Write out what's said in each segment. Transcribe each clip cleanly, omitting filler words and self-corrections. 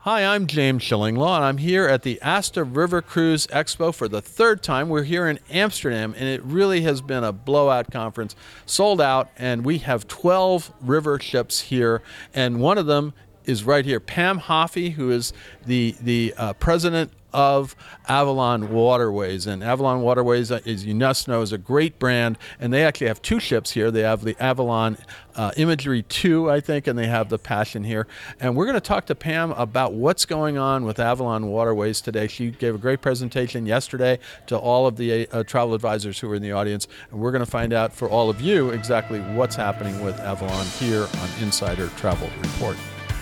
Hi, I'm James Schillinglaw, and I'm here at the Asta River Cruise Expo for the third time. We're here in Amsterdam, and it really has been a blowout conference, sold out, and we have 12 river ships here, and one of them is right here. Pam Hoffey, who is the president of Avalon Waterways. And Avalon Waterways, as you must know, is a great brand, and they actually have two ships here. They have the Avalon Imagery 2, I think, and they have the Passion here. And we're going to talk to Pam about what's going on with Avalon Waterways today. She gave a great presentation yesterday to all of the travel advisors who were in the audience, and we're going to find out for all of you exactly what's happening with Avalon here on Insider Travel Report.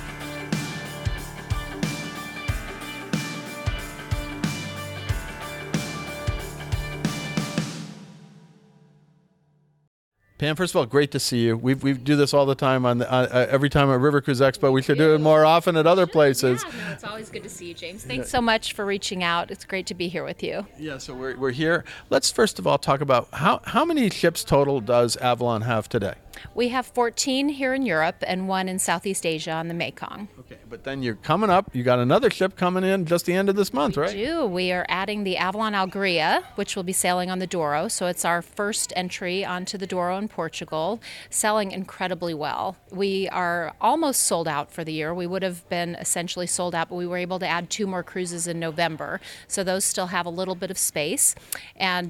Pam, first of all, great to see you. We do this all the time on every time at River Cruise Expo. We should do it more often at other places. Yeah, no, it's always good to see you, James. Thanks so much for reaching out. It's great to be here with you. Yeah, so we're here. Let's first of all talk about how many ships total does Avalon have today? We have 14 here in Europe and one in Southeast Asia on the Mekong. Okay, but then you're coming up. You got another ship coming in just the end of this month, right? We do. We are adding the Avalon Algria, which will be sailing on the Douro. So it's our first entry onto the Douro in Portugal, selling incredibly well. We are almost sold out for the year. We would have been essentially sold out, but we were able to add 2 more cruises in November. So those still have a little bit of space. And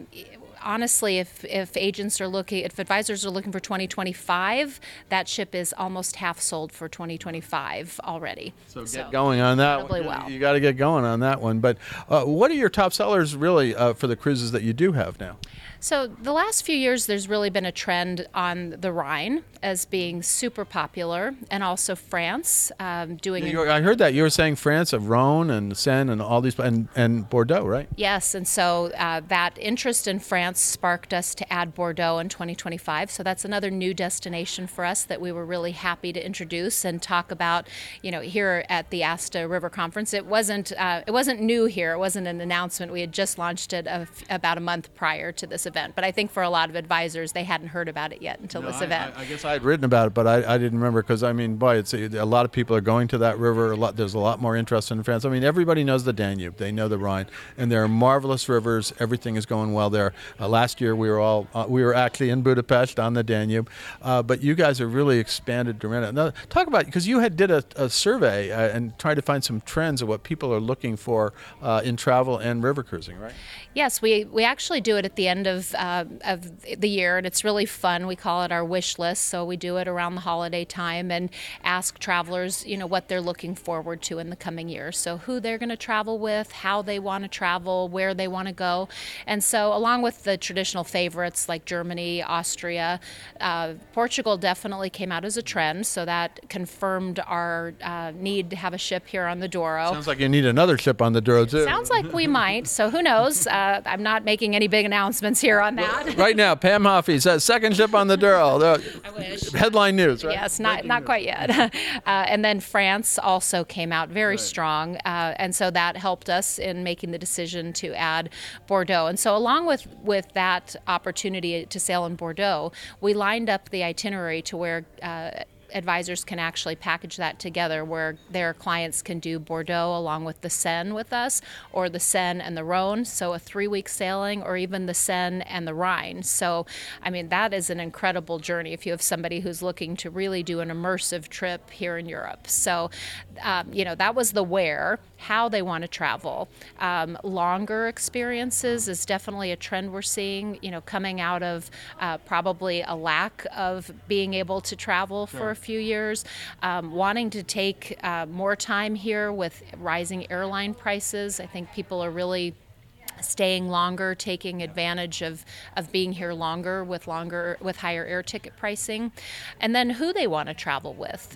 honestly, if advisors are looking for 2025, that ship is almost half sold for 2025 already. So get going on that one. Well. You got to get going on that one. But what are your top sellers really for the cruises that you do have now? So the last few years, there's really been a trend on the Rhine as being super popular, and also France doing. I heard that you were saying France, of Rhone and Seine, and all these, and Bordeaux, right? Yes, and so that interest in France sparked us to add Bordeaux in 2025. So that's another new destination for us that we were really happy to introduce and talk about. You know, here at the Asta River Conference, it wasn't new here. It wasn't an announcement. We had just launched it about a month prior to this event. But I think for a lot of advisors, they hadn't heard about it yet until this event. I guess I had written about it, but I didn't remember because, I mean, boy, it's a lot of people are going to that river. There's a lot more interest in France. I mean, everybody knows the Danube. They know the Rhine. And there are marvelous rivers. Everything is going well there. Last year, we were actually in Budapest on the Danube. But you guys have really expanded dramatically. Now, talk about, because you did a survey and tried to find some trends of what people are looking for in travel and river cruising, right? Yes, we actually do it at the end of the year, and it's really fun. We call it our wish list. So we do it around the holiday time and ask travelers, what they're looking forward to in the coming year. So who they're going to travel with, how they want to travel, where they want to go. And so along with the traditional favorites like Germany, Austria, Portugal definitely came out as a trend. So that confirmed our need to have a ship here on the Douro. Sounds like you need another ship on the Douro, too. Sounds like we might. So who knows? I'm not making any big announcements here on that. Right now, Pam Hoffey says second ship on the Douro. I wish. Headline news, right? Yes, not quite yet. And then France also came out very strong, and so that helped us in making the decision to add Bordeaux. And so along with that opportunity to sail in Bordeaux, we lined up the itinerary to where advisors can actually package that together, where their clients can do Bordeaux along with the Seine with us, or the Seine and the Rhone, so a 3-week sailing, or even the Seine and the Rhine. So, I mean, that is an incredible journey if you have somebody who's looking to really do an immersive trip here in Europe. So, that was the where. How they want to travel. Longer experiences is definitely a trend we're seeing, coming out of probably a lack of being able to travel for a few years, wanting to take more time here with rising airline prices. I think people are really staying longer, taking advantage of being here longer with higher air ticket pricing, and then who they want to travel with.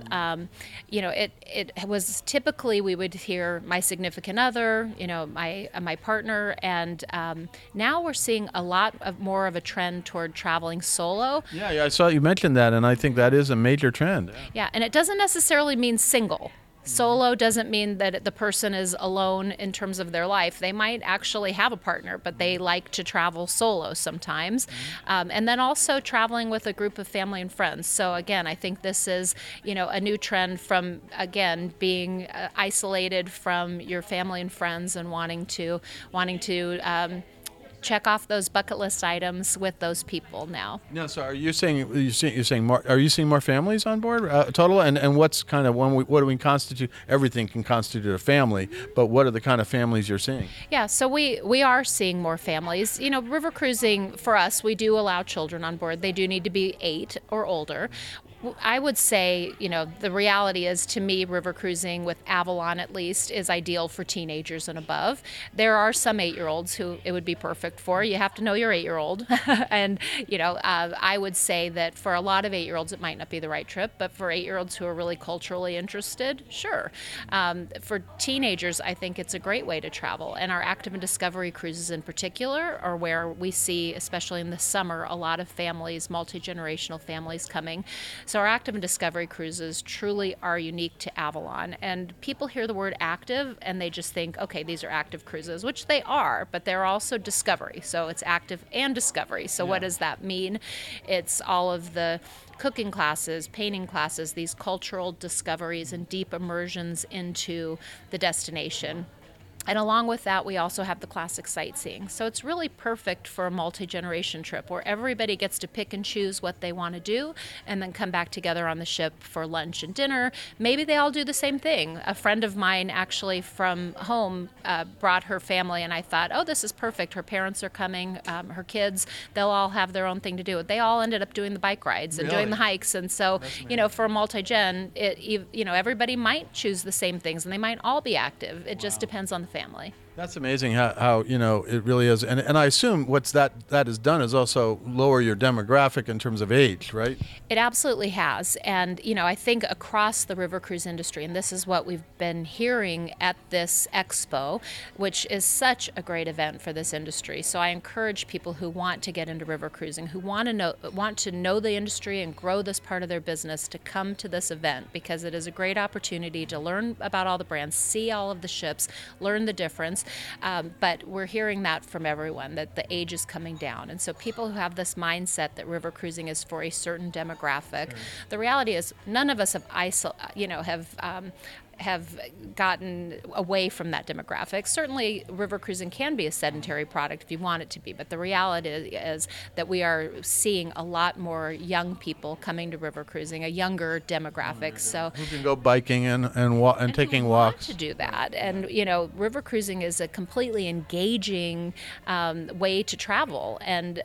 It was typically we would hear my significant other, my partner, and now we're seeing a lot more of a trend toward traveling solo. Yeah, I saw you mentioned that, and I think that is a major trend. Yeah, and it doesn't necessarily mean single. Solo doesn't mean that the person is alone in terms of their life. They might actually have a partner, but they like to travel solo sometimes. And then also traveling with a group of family and friends. So again, I think this is, a new trend from, again, being isolated from your family and friends and wanting to check off those bucket list items with those people now. No, so are you saying more? Are you seeing more families on board total? And what's kind of what do we constitute? Everything can constitute a family, but what are the kind of families you're seeing? Yeah, so we are seeing more families. River cruising for us, we do allow children on board. They do need to be 8 or older. I would say, the reality is, to me, river cruising with Avalon at least is ideal for teenagers and above. There are some 8-year-olds who it would be perfect for. You have to know your 8-year-old. And, I would say that for a lot of 8-year-olds, it might not be the right trip, but for 8-year-olds who are really culturally interested, sure. For teenagers, I think it's a great way to travel. And our Active and Discovery cruises in particular are where we see, especially in the summer, a lot of families, multi-generational families coming. So our Active and Discovery cruises truly are unique to Avalon. And people hear the word active and they just think, okay, these are active cruises, which they are, but they're also discovery. So it's active and discovery. So what does that mean? It's all of the cooking classes, painting classes, these cultural discoveries and deep immersions into the destination. And along with that, we also have the classic sightseeing. So it's really perfect for a multi-generation trip where everybody gets to pick and choose what they want to do and then come back together on the ship for lunch and dinner. Maybe they all do the same thing. A friend of mine actually from home brought her family, and I thought, oh, this is perfect. Her parents are coming, her kids, they'll all have their own thing to do. They all ended up doing the bike rides and doing the hikes. And so, for a multi-gen, everybody might choose the same things and they might all be active. It just depends on the family. That's amazing how it really is. And I assume what's that has done is also lower your demographic in terms of age, right? It absolutely has. And, I think across the river cruise industry, and this is what we've been hearing at this expo, which is such a great event for this industry. So I encourage people who want to get into river cruising, who want to know the industry and grow this part of their business, to come to this event, because it is a great opportunity to learn about all the brands, see all of the ships, learn the difference. But we're hearing that from everyone, that the age is coming down. And so people who have this mindset that river cruising is for a certain demographic, the reality is none of us have gotten away from that demographic. Certainly, river cruising can be a sedentary product if you want it to be, but the reality is that we are seeing a lot more young people coming to river cruising, a younger demographic. So who can go biking and taking walks. To do that, and river cruising is a completely engaging way to travel, and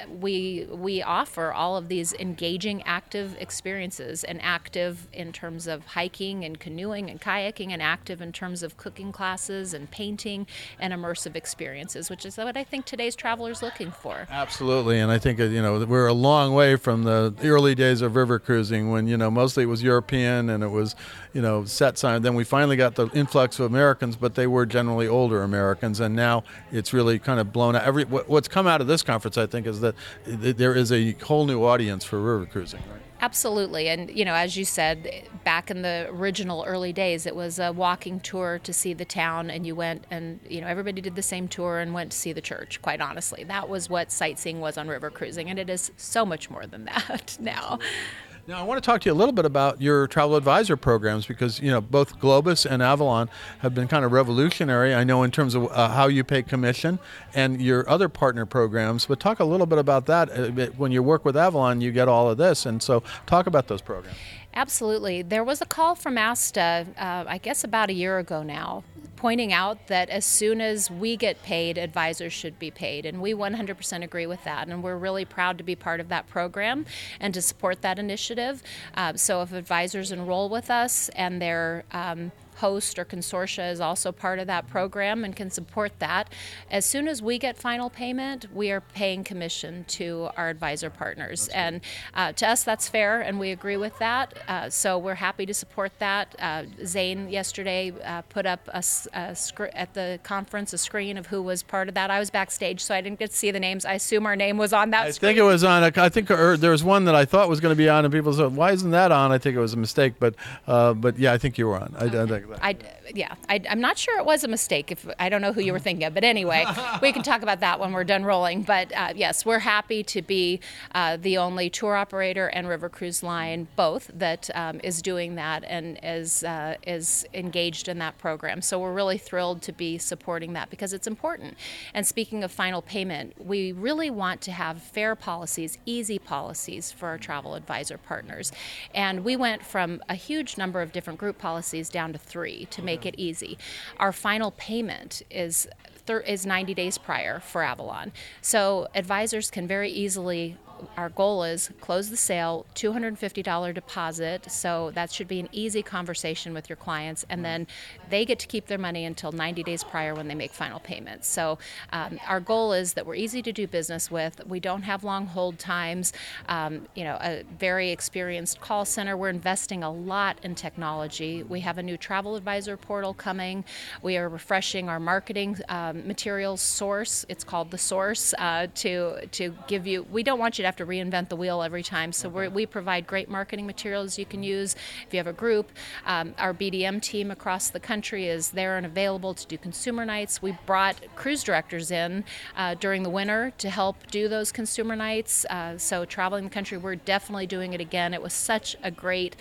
we offer all of these engaging, active experiences, and active in terms of hiking and canoeing and kayaking, and active in terms of cooking classes and painting and immersive experiences, which is what I think today's traveler is looking for. Absolutely, and I think we're a long way from the early days of river cruising when mostly it was European and it was set sign. Then we finally got the influx of Americans, but they were generally older Americans, and now it's really kind of blown out. What's come out of this conference, I think, is that there is a whole new audience for river cruising, right? Absolutely. And, as you said, back in the original early days, it was a walking tour to see the town, and you went and, everybody did the same tour and went to see the church, quite honestly. That was what sightseeing was on river cruising, and it is so much more than that now. Now, I want to talk to you a little bit about your travel advisor programs, because, both Globus and Avalon have been kind of revolutionary, I know, in terms of how you pay commission and your other partner programs. But talk a little bit about that. When you work with Avalon, you get all of this. And so talk about those programs. Absolutely. There was a call from ASTA, I guess about a year ago now, pointing out that as soon as we get paid, advisors should be paid. And we 100% agree with that. And we're really proud to be part of that program and to support that initiative. So if advisors enroll with us and their host or consortia is also part of that program and can support that, as soon as we get final payment, we are paying commission to our advisor partners. And to us, that's fair, and we agree with that. So we're happy to support that. Zane yesterday put up at the conference a screen of who was part of that. I was backstage, so I didn't get to see the names. I assume our name was on that screen. I think it was on. I think there was one that I thought was going to be on, and people said, "Why isn't that on?" I think it was a mistake, but yeah, I think you were on. Okay. I'm not sure it was a mistake. If I don't know who you were thinking of, but anyway, we can talk about that when we're done rolling. But yes, we're happy to be the only tour operator and river cruise line both that is doing that and is engaged in that program. So we're really thrilled to be supporting that because it's important. And speaking of final payment, we really want to have fair policies, easy policies for our travel advisor partners. And we went from a huge number of different group policies down to 3 to make it easy. Our final payment is 90 days prior for Avalon. So advisors can very easily, our goal is close the sale, $250 deposit, so that should be an easy conversation with your clients, and then they get to keep their money until 90 days prior when they make final payments. So our goal is that we're easy to do business with. We don't have long hold times, a very experienced call center. We're investing a lot in technology. We have a new travel advisor portal coming. We are refreshing our marketing materials source. It's called The Source to give you, we don't want you to have to reinvent the wheel every time. So we provide great marketing materials you can use if you have a group. Our BDM team across the country is there and available to do consumer nights. We brought cruise directors in during the winter to help do those consumer nights. So traveling the country, we're definitely doing it again. It was such a great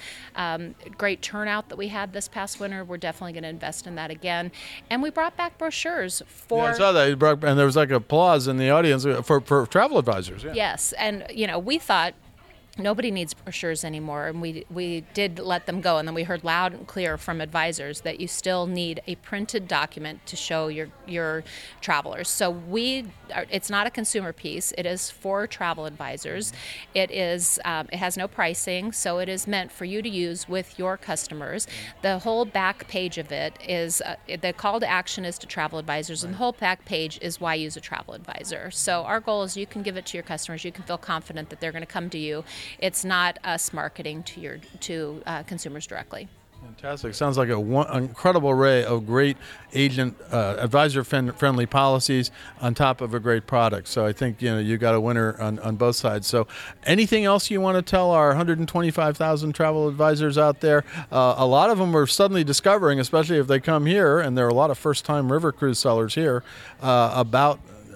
turnout that we had this past winter. We're definitely going to invest in that again. And we brought back brochures for... Yeah, I saw that. And there was like applause in the audience for travel advisors. Yeah. Yes. And, we thought nobody needs brochures anymore, and we did let them go, and then we heard loud and clear from advisors that you still need a printed document to show your travelers. So it's not a consumer piece. It is for travel advisors. It has no pricing, so it is meant for you to use with your customers. The whole back page of it is the call to action is to travel advisors, and the whole back page is why use a travel advisor. So our goal is you can give it to your customers. You can feel confident that they're going to come to you. It's not us marketing to consumers directly. Fantastic. Sounds like an incredible array of great agent, advisor-friendly policies on top of a great product. So I think you got a winner on both sides. So anything else you want to tell our 125,000 travel advisors out there? A lot of them are suddenly discovering, especially if they come here, and there are a lot of first-time river cruise sellers here, about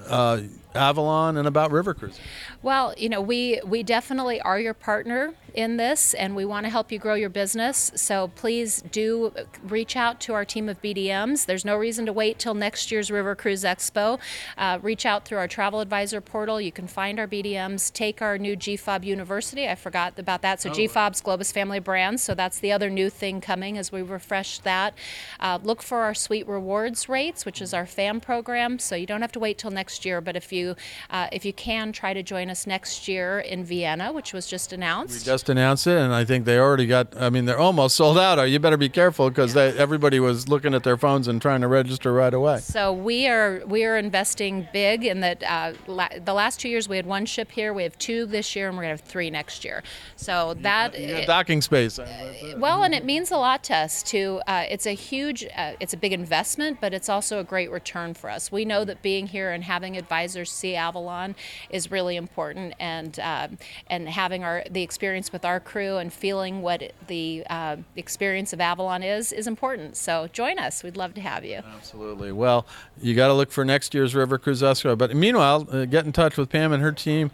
Avalon and about river cruising. Well, we definitely are your partner in this, and we want to help you grow your business. So please do reach out to our team of BDMs. There's no reason to wait till next year's River Cruise Expo. Reach out through our travel advisor portal. You can find our BDMs. Take our new GFOB University. I forgot about that. So GFOB's Globus Family Brands. So that's the other new thing coming as we refresh that. Look for our Sweet Rewards rates, which is our FAM program. So you don't have to wait till next year, but if you can, try to join us next year in Vienna, which was just announced. We just announced it, and I think they already they're almost sold out. You better be careful because everybody was looking at their phones and trying to register right away. So we are investing big in that. The last 2 years we had 1 ship here. We have 2 this year, and we're going to have 3 next year. So docking space. Well, and it means a lot to us too. It's a big investment, but it's also a great return for us. We know that being here and having advisors see Avalon is really important, and having the experience with our crew and feeling what the experience of Avalon is important. So join us. We'd love to have you. Absolutely. Well, you got to look for next year's River Cruise Expo. But meanwhile, get in touch with Pam and her team.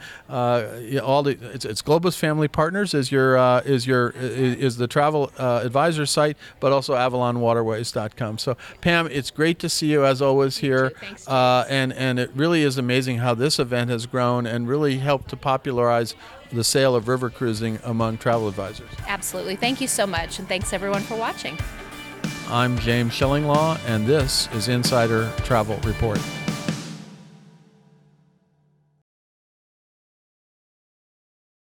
It's Globus Family Partners is the travel advisor site, but also AvalonWaterways.com. So Pam, it's great to see you as always here. Thanks, and it really is amazing how this event has grown and really helped to popularize the sale of river cruising among travel advisors. Absolutely. Thank you so much, and thanks everyone for watching. I'm James Shillinglaw, and this is Insider Travel Report.